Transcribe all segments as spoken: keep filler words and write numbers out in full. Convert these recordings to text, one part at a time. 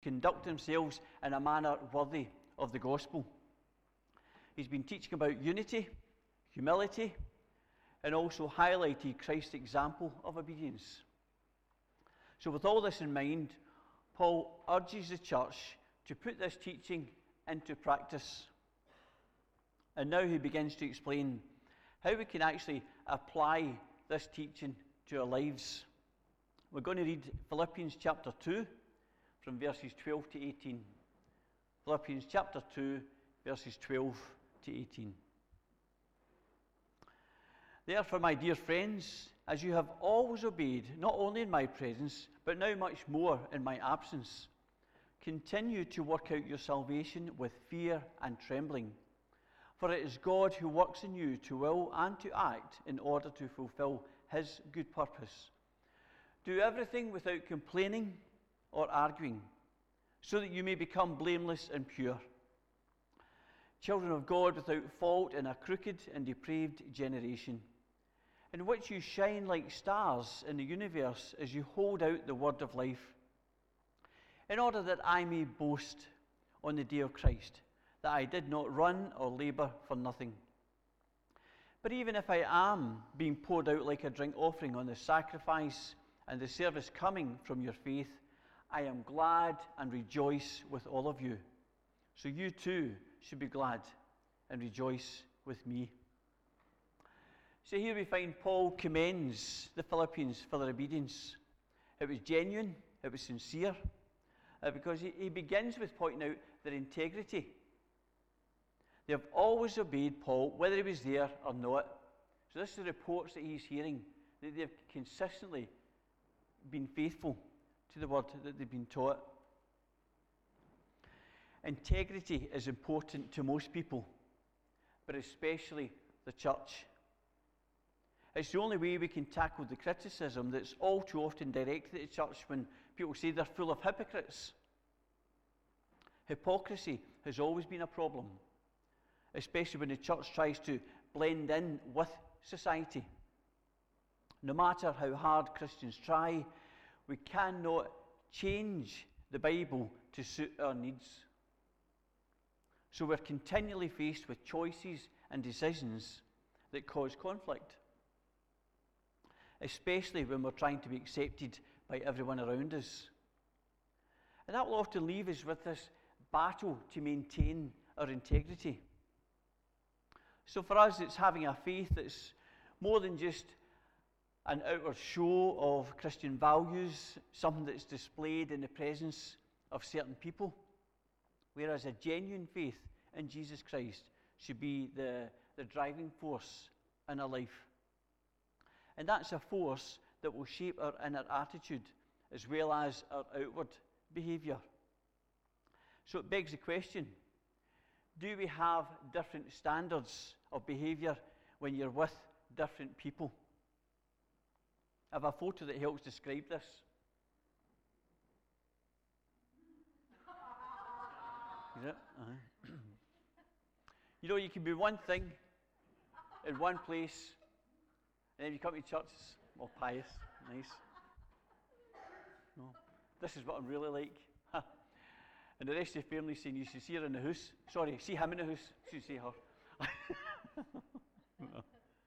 conduct themselves in a manner worthy of the gospel. He's been teaching about unity, humility, and also highlighted Christ's example of obedience. So with all this in mind, Paul urges the church to put this teaching into practice. And now he begins to explain how we can actually apply this teaching to our lives. We're going to read Philippians chapter two from verses twelve to eighteen. Philippians chapter two, verses twelve to eighteen. Therefore, my dear friends, as you have always obeyed, not only in my presence, but now much more in my absence, continue to work out your salvation with fear and trembling. For it is God who works in you to will and to act in order to fulfill his good purpose. Do everything without complaining or arguing, so that you may become blameless and pure, children of God without fault in a crooked and depraved generation, in which you shine like stars in the universe as you hold out the word of life, in order that I may boast on the day of Christ, that I did not run or labor for nothing. But even if I am being poured out like a drink offering on the sacrifice and the service coming from your faith, I am glad and rejoice with all of you. So you too should be glad and rejoice with me. So here we find Paul commends the Philippians for their obedience. It was genuine, it was sincere, uh, because he, he begins with pointing out their integrity. They have always obeyed Paul, whether he was there or not. So this is the reports that he's hearing, that they've consistently been faithful to the word that they've been taught. Integrity is important to most people, but especially the church. It's the only way we can tackle the criticism that's all too often directed at the church when people say they're full of hypocrites. Hypocrisy has always been a problem, especially when the church tries to blend in with society. No matter how hard Christians try, we cannot change the Bible to suit our needs. So we're continually faced with choices and decisions that cause conflict, especially when we're trying to be accepted by everyone around us. And that will often leave us with this battle to maintain our integrity. So for us, it's having a faith that's more than just an outward show of Christian values, something that's displayed in the presence of certain people, whereas a genuine faith in Jesus Christ should be the, the driving force in our life. And that's a force that will shape our inner attitude as well as our outward behaviour. So it begs the question, do we have different standards of behaviour when you're with different people? I have a photo that helps describe this. Is it? Uh-huh. You know, you can be one thing in one place, and then you come to church, it's all pious, nice. No, this is what I'm really like. And the rest of the family saying, you should see her in the house. Sorry, see him in the house. You should see her. No.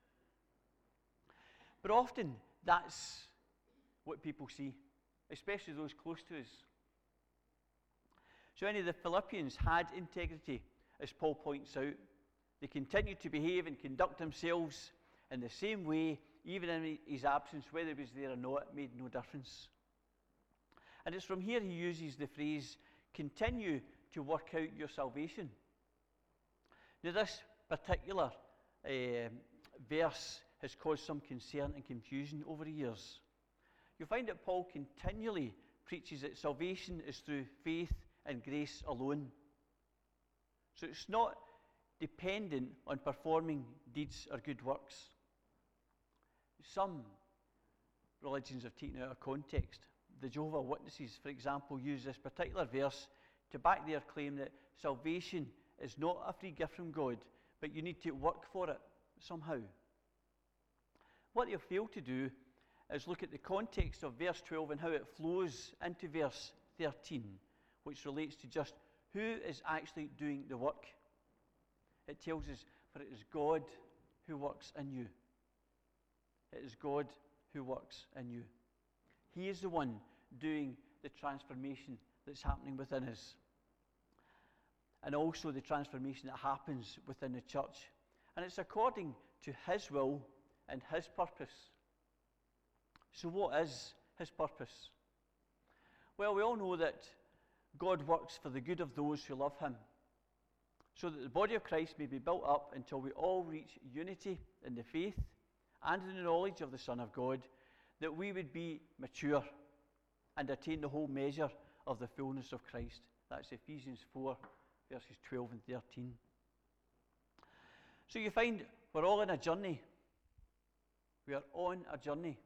But often, that's what people see, especially those close to us. So any of the Philippians had integrity, as Paul points out. They continued to behave and conduct themselves in the same way, even in his absence, whether he was there or not, it made no difference. And it's from here he uses the phrase, continue to work out your salvation. Now this particular uh, verse has caused some concern and confusion over the years. You'll find that Paul continually preaches that salvation is through faith and grace alone. So it's not dependent on performing deeds or good works. Some religions have taken it out of context. The Jehovah's Witnesses, for example, use this particular verse to back their claim that salvation is not a free gift from God, but you need to work for it somehow. What they'll fail to do is look at the context of verse twelve and how it flows into verse thirteen, which relates to just who is actually doing the work. It tells us, for it is God who works in you. It is God who works in you. He is the one doing the transformation that's happening within us. And also the transformation that happens within the church. And it's according to His will and His purpose. So what is His purpose? Well, we all know that God works for the good of those who love Him, so that the body of Christ may be built up until we all reach unity in the faith and in the knowledge of the Son of God, that we would be mature and attain the whole measure of the fullness of Christ. That's Ephesians four, verses twelve and thirteen. So you find we're all on a journey. We are on a journey.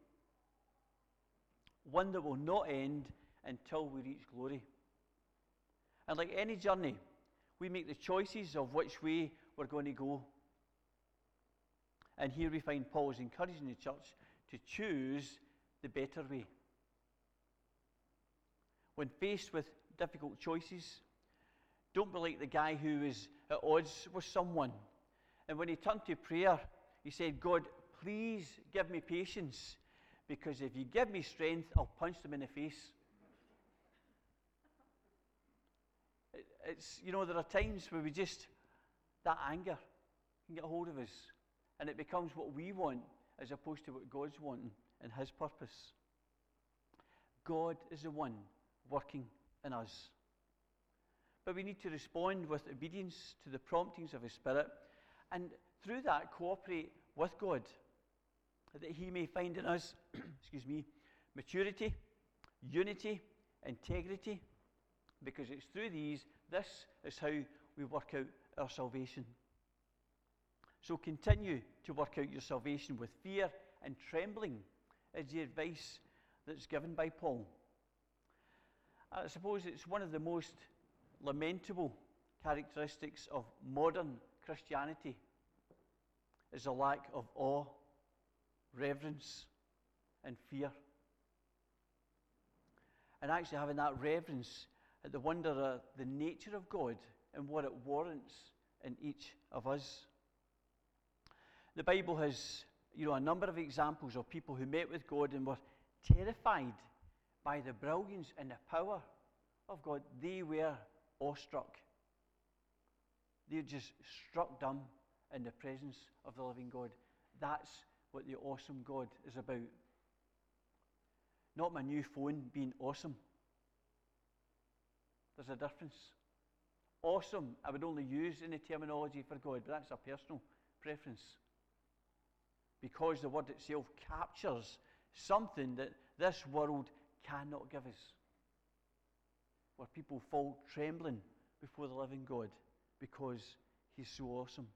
One that will not end until we reach glory. And like any journey, we make the choices of which way we're going to go. And here we find Paul is encouraging the church to choose the better way. When faced with difficult choices, don't be like the guy who is at odds with someone. And when he turned to prayer, he said, God, please give me patience, because if you give me strength, I'll punch them in the face. It's, you know, there are times where we just, that anger can get a hold of us, and it becomes what we want as opposed to what God's wanting and His purpose. God is the one working in us. But we need to respond with obedience to the promptings of His Spirit, and through that cooperate with God, that He may find in us, excuse me, maturity, unity, integrity, because it's through these, this is how we work out our salvation. So continue to work out your salvation with fear and trembling, is the advice that's given by Paul. I suppose it's one of the most lamentable characteristics of modern Christianity is a lack of awe, reverence, and fear. And actually having that reverence at the wonder of the nature of God and what it warrants in each of us. The Bible has, you know, a number of examples of people who met with God and were terrified by the brilliance and the power of God. They were awestruck. They were just struck dumb in the presence of the living God. That's what the awesome God is about. Not my new phone being awesome. There's a difference. Awesome, I would only use in the terminology for God, but that's a personal preference. Because the word itself captures something that this world cannot give us. Where people fall trembling before the living God because He's so awesome.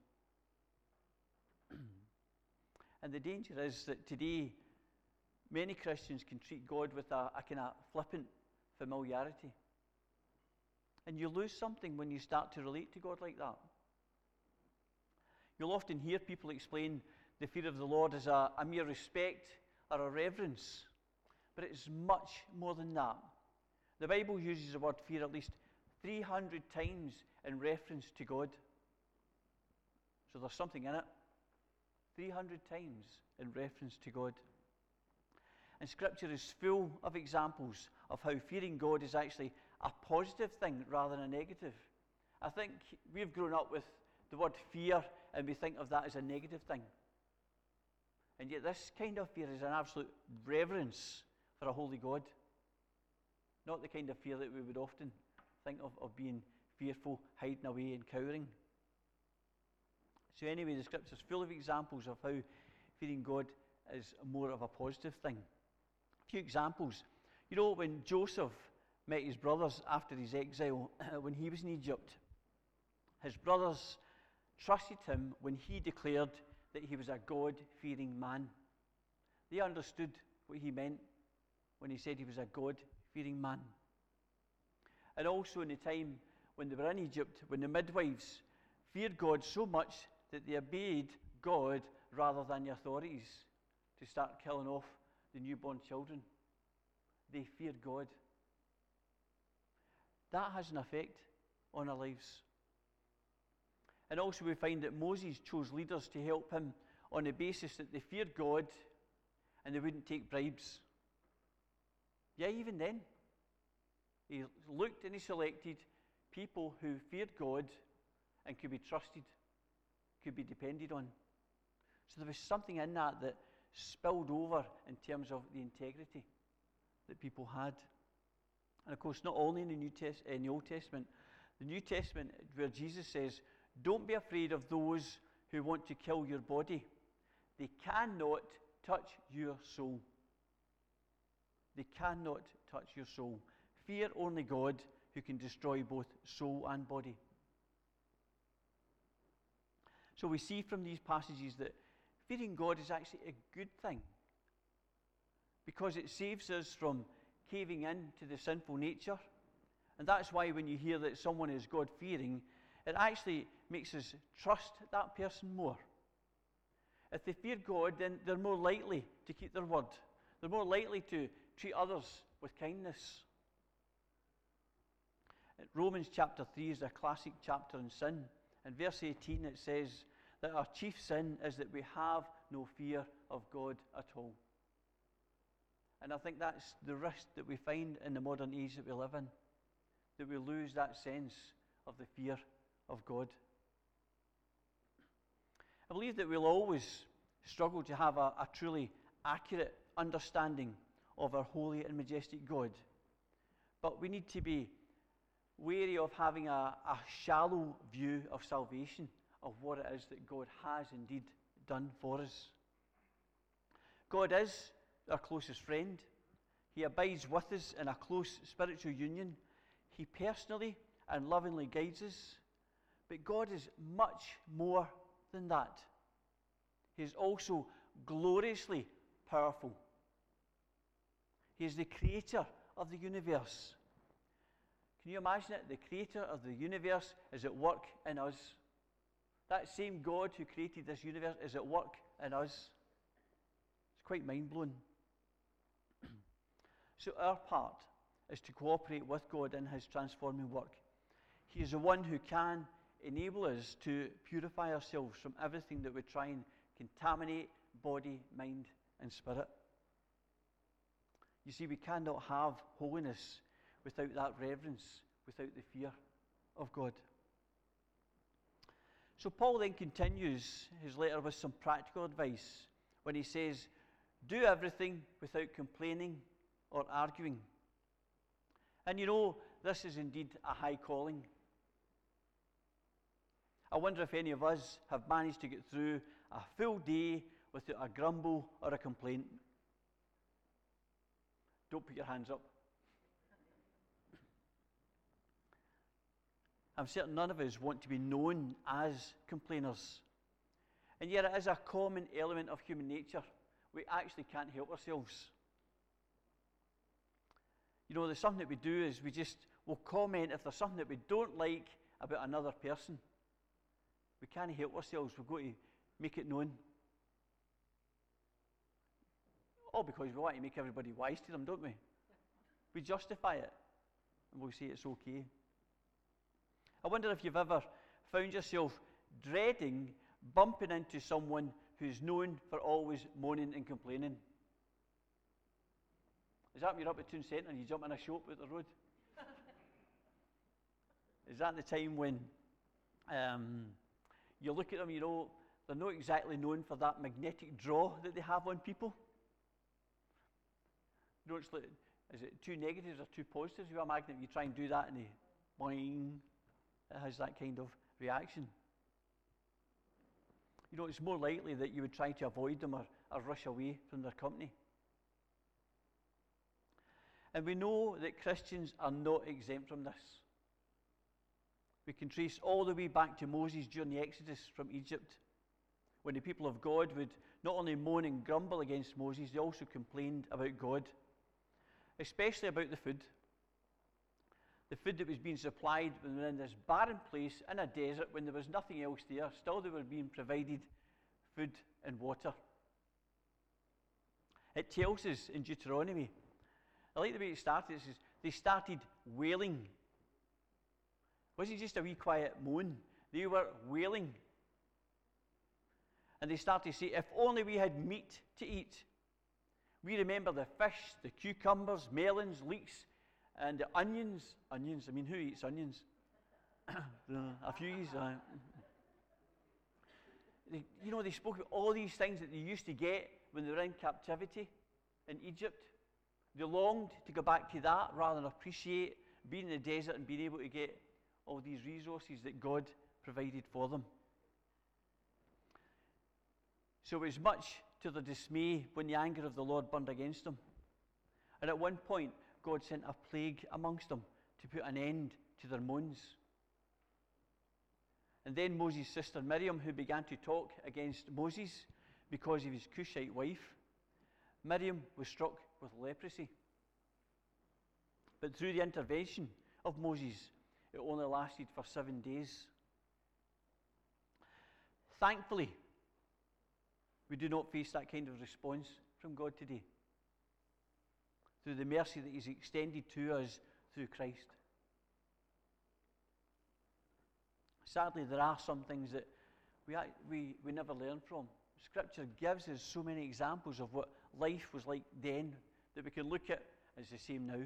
And the danger is that today many Christians can treat God with a, a kind of flippant familiarity. And you lose something when you start to relate to God like that. You'll often hear people explain the fear of the Lord as a, a mere respect or a reverence. But it is much more than that. The Bible uses the word fear at least three hundred times in reference to God. So there's something in it. three hundred times in reference to God. And Scripture is full of examples of how fearing God is actually a positive thing rather than a negative. I think we've grown up with the word fear and we think of that as a negative thing. And yet this kind of fear is an absolute reverence for a holy God. Not the kind of fear that we would often think of, of being fearful, hiding away and cowering. So anyway, the Scripture is full of examples of how fearing God is more of a positive thing. A few examples. You know, when Joseph met his brothers after his exile, when he was in Egypt, his brothers trusted him when he declared that he was a God-fearing man. They understood what he meant when he said he was a God-fearing man. And also in the time when they were in Egypt, when the midwives feared God so much that they obeyed God rather than the authorities to start killing off the newborn children. They feared God. that has an effect on our lives. And also we find that Moses chose leaders to help him on the basis that they feared God and they wouldn't take bribes. Yeah, even then, he looked and he selected people who feared God and could be trusted, could be depended on. So there was something in that that spilled over in terms of the integrity that people had. And of course, not only in the New Test- in the Old Testament, the New Testament, where Jesus says, "Don't be afraid of those who want to kill your body. They cannot touch your soul." They cannot touch your soul. Fear only God, who can destroy both soul and body. So we see from these passages that fearing God is actually a good thing, because it saves us from caving in to the sinful nature. And that's why when you hear that someone is God-fearing, it actually makes us trust that person more. If they fear God, then they're more likely to keep their word. They're more likely to treat others with kindness. Romans chapter three is a classic chapter on sin. In verse eighteen it says that our chief sin is that we have no fear of God at all. And I think that's the risk that we find in the modern age that we live in, that we lose that sense of the fear of God. I believe that we'll always struggle to have a, a truly accurate understanding of our holy and majestic God. But we need to be wary of having a, a shallow view of salvation, of what it is that God has indeed done for us. God is our closest friend. He abides with us in a close spiritual union. He personally and lovingly guides us. But God is much more than that. He is also gloriously powerful. He is the creator of the universe. Can you imagine it? The creator of the universe is at work in us. That same God who created this universe is at work in us. It's quite mind-blowing. So our part is to cooperate with God in his transforming work. He is the one who can enable us to purify ourselves from everything that would try and contaminate body, mind, and spirit. You see, we cannot have holiness without that reverence, without the fear of God. So Paul then continues his letter with some practical advice when he says, do everything without complaining or arguing. And you know, this is indeed a high calling. I wonder if any of us have managed to get through a full day without a grumble or a complaint. Don't put your hands up. I'm certain none of us want to be known as complainers. And yet it is a common element of human nature. We actually can't help ourselves. You know, there's something that we do is we just will comment if there's something that we don't like about another person. We can't help ourselves. We've got to make it known. All because we want to make everybody wise to them, don't we? We justify it, and we'll say it's okay. I wonder if you've ever found yourself dreading bumping into someone who's known for always moaning and complaining. Is that when you're up at Toon Centre and you jump in a shop out the road? Is that the time when um, you look at them, you know, they're not exactly known for that magnetic draw that they have on people? You know, it's like, is it two negatives or two positives? You have a magnet, you try and do that and they boing, it has that kind of reaction. You know, it's more likely that you would try to avoid them or, or rush away from their company. And we know that Christians are not exempt from this. We can trace all the way back to Moses during the Exodus from Egypt, when the people of God would not only moan and grumble against Moses, they also complained about God, especially about the food. The food that was being supplied when they were in this barren place in a desert when there was nothing else there. Still they were being provided food and water. It tells us in Deuteronomy, I like the way it started, it says, they started wailing It wasn't just a wee quiet moan. They were wailing. And they started to say, if only we had meat to eat. We remember the fish, the cucumbers, melons, leeks, and the onions. Onions, I mean, who eats onions? A few years. Uh, they, you know, they spoke about all these things that they used to get when they were in captivity in Egypt. They longed to go back to that rather than appreciate being in the desert and being able to get all these resources that God provided for them. So it was much to their dismay when the anger of the Lord burned against them. And at one point, God sent a plague amongst them to put an end to their moans. And then Moses' sister Miriam, who began to talk against Moses because of his Cushite wife, Miriam was struck with leprosy. But through the intervention of Moses, it only lasted for seven days. Thankfully, we do not face that kind of response from God today, through the mercy that He's extended to us through Christ. Sadly, there are some things that we, we, we never learn from. Scripture gives us so many examples of what life was like then that we can look at as the same now.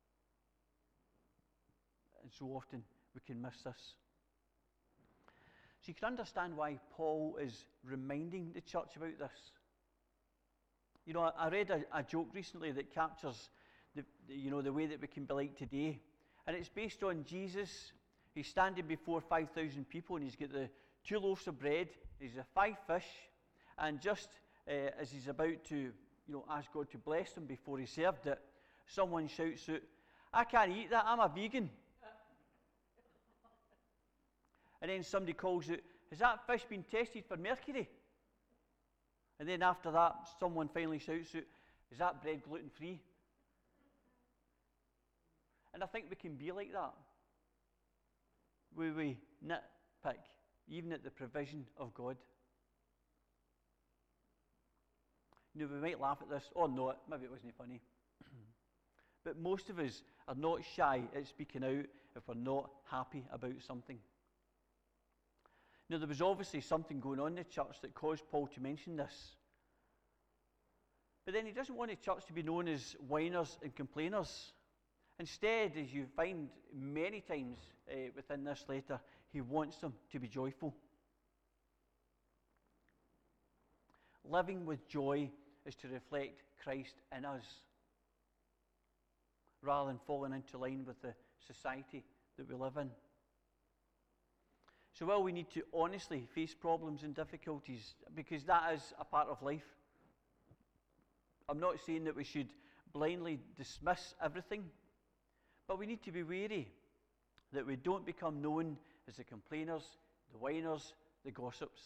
And so often we can miss this. So you can understand why Paul is reminding the church about this. You know, I, I read a, a joke recently that captures the, the, you know, the way that we can be like today. And it's based on Jesus. He's standing before five thousand people, and he's got the two loaves of bread, he's got five fish, and just uh, as he's about to, you know, ask God to bless them before he served it, someone shouts out, "I can't eat that, I'm a vegan." And then somebody calls out, "Has that fish been tested for mercury?" And then after that, someone finally shouts out, "Is that bread gluten-free?" And I think we can be like that. We, we nitpick, even at the provision of God. You know, we might laugh at this, or not, maybe it wasn't funny. But most of us are not shy at speaking out if we're not happy about something. Now, there was obviously something going on in the church that caused Paul to mention this. But then he doesn't want the church to be known as whiners and complainers. Instead, as you find many times uh, within this letter, he wants them to be joyful. Living with joy is to reflect Christ in us, rather than falling into line with the society that we live in. So while we need to honestly face problems and difficulties, because that is a part of life, I'm not saying that we should blindly dismiss everything, but we need to be wary that we don't become known as the complainers, the whiners, the gossips.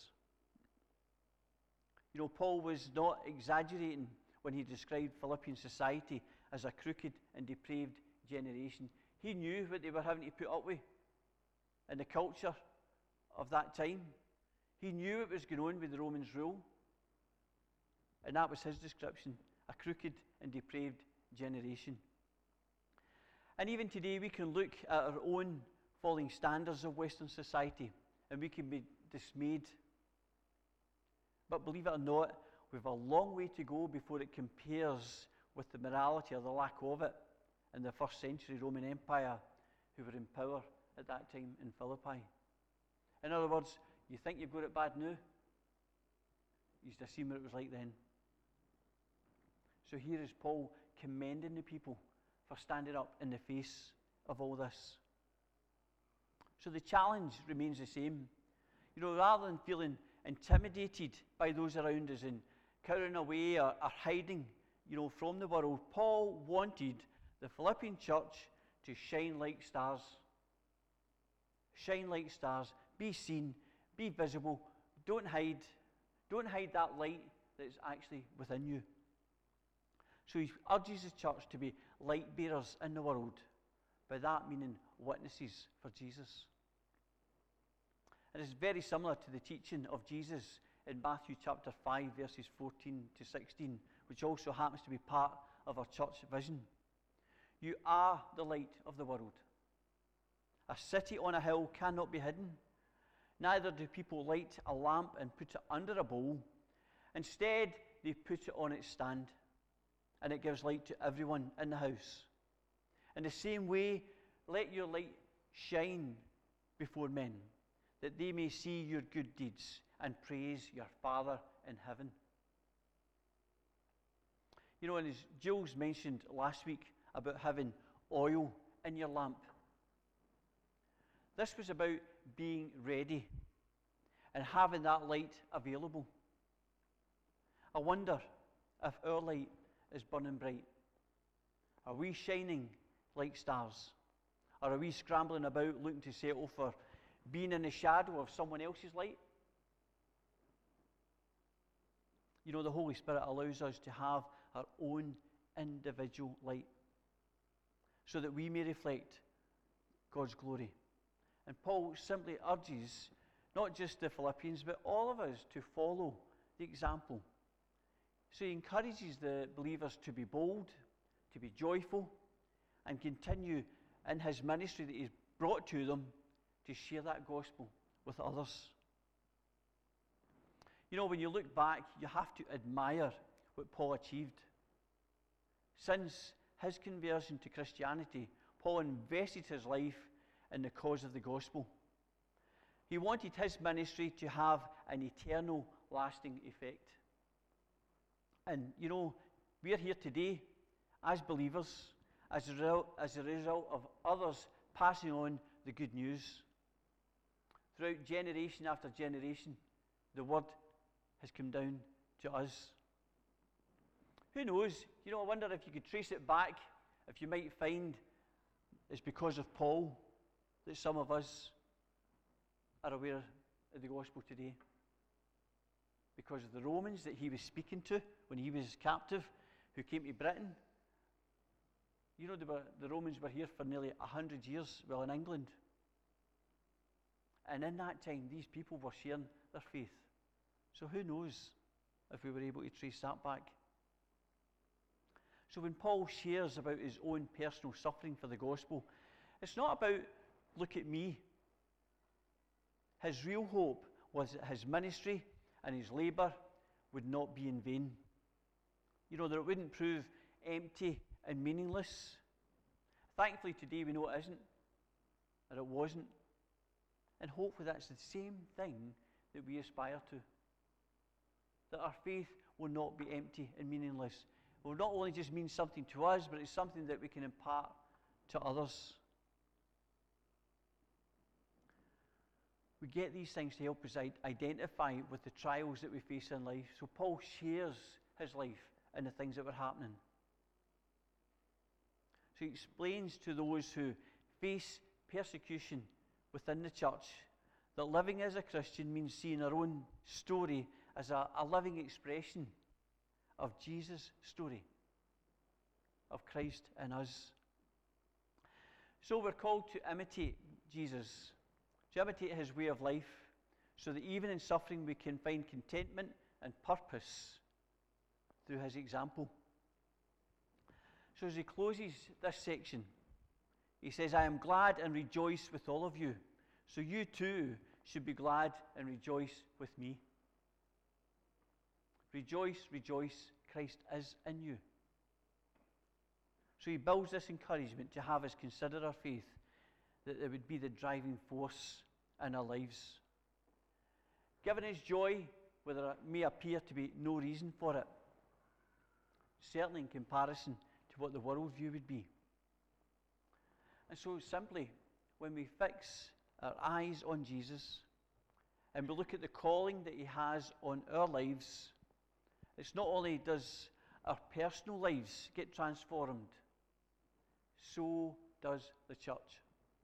You know, Paul was not exaggerating when he described Philippian society as a crooked and depraved generation. He knew what they were having to put up with in the culture of that time. He knew what was going on with the Romans' rule. And that was his description, a crooked and depraved generation. And even today we can look at our own falling standards of Western society and we can be dismayed. But believe it or not, we have a long way to go before it compares with the morality or the lack of it in the first century Roman Empire, who were in power at that time in Philippi. In other words, you think you've got it bad now? You should have seen what it was like then. So here is Paul commending the people for standing up in the face of all this. So the challenge remains the same. You know, rather than feeling intimidated by those around us and cowering away or, or hiding, you know, from the world, Paul wanted the Philippian church to shine like stars. Shine like stars. Be seen. Be visible. Don't hide. Don't hide that light that's actually within you. So he urges the church to be light bearers in the world. By that meaning witnesses for Jesus. And it's very similar to the teaching of Jesus in Matthew chapter five, verses fourteen to sixteen, which also happens to be part of our church vision. You are the light of the world. A city on a hill cannot be hidden. Neither do people light a lamp and put it under a bowl. Instead, they put it on its stand, and it gives light to everyone in the house. In the same way, let your light shine before men, that they may see your good deeds and praise your Father in heaven. You know, and as Jules mentioned last week about having oil in your lamp, this was about being ready and having that light available. I wonder if our light is burning bright. Are we shining like stars? Or are we scrambling about looking to settle for being in the shadow of someone else's light? You know, the Holy Spirit allows us to have our own individual light so that we may reflect God's glory. And Paul simply urges not just the Philippians, but all of us to follow the example. So he encourages the believers to be bold, to be joyful, and continue in his ministry that he's brought to them to share that gospel with others. You know, when you look back, you have to admire what Paul achieved. Since his conversion to Christianity, Paul invested his life in the cause of the gospel. He wanted his ministry to have an eternal, lasting effect. And, you know, we're here today as believers, as a result, as a result of others passing on the good news. Throughout generation after generation, the word has come down to us. Who knows? You know, I wonder if you could trace it back, if you might find it's because of Paul that some of us are aware of the gospel today. Because of the Romans that he was speaking to when he was captive, who came to Britain. You know, were, the Romans were here for nearly a hundred years, well, in England. And in that time, these people were sharing their faith. So who knows if we were able to trace that back. So when Paul shares about his own personal suffering for the gospel, it's not about, look at me. His real hope was that his ministry and his labour would not be in vain. You know, that it wouldn't prove empty and meaningless. Thankfully today we know it isn't, or it wasn't. And hopefully that's the same thing that we aspire to. That our faith will not be empty and meaningless. It will not only just mean something to us, but it's something that we can impart to others. We get these things to help us identify with the trials that we face in life. So Paul shares his life and the things that were happening. So he explains to those who face persecution within the church that living as a Christian means seeing our own story as a, a living expression of Jesus' story, of Christ in us. So we're called to imitate Jesus, to imitate his way of life, so that even in suffering we can find contentment and purpose through his example. So as he closes this section, he says, I am glad and rejoice with all of you, so you too should be glad and rejoice with me. Rejoice, rejoice, Christ is in you. So he builds this encouragement to have us consider our faith, that it would be the driving force in our lives. Given his joy, where there may appear to be no reason for it, certainly in comparison to what the world view would be. And so simply, when we fix our eyes on Jesus, and we look at the calling that he has on our lives, it's not only does our personal lives get transformed, so does the church.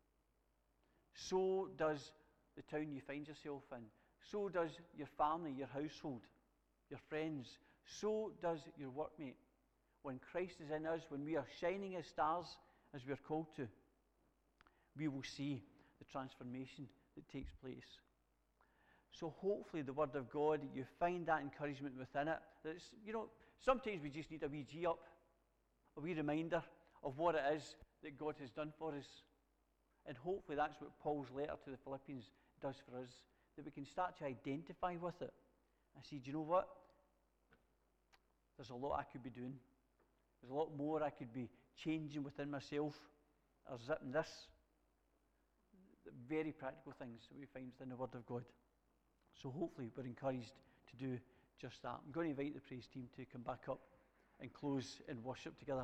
So does the town you find yourself in. So does your family, your household, your friends. So does your workmate. When Christ is in us, when we are shining as stars, as we are called to, we will see the transformation that takes place. So hopefully the Word of God, you find that encouragement within it. That it's, you know, sometimes we just need a wee G up, a wee reminder of what it is that God has done for us. And hopefully that's what Paul's letter to the Philippians does for us, that we can start to identify with it. I see, do you know what? There's a lot I could be doing. There's a lot more I could be changing within myself, or zipping this. The very practical things that we find within the Word of God. So hopefully we're encouraged to do just that. I'm going to invite the praise team to come back up and close in worship together.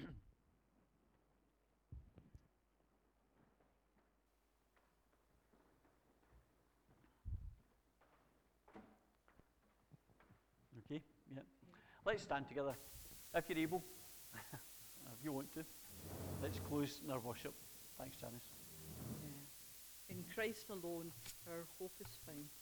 Okay, yeah. Let's stand together, if you're able, if you want to. Let's close in our worship. Thanks, Janice. Yeah. In Christ alone, our hope is found.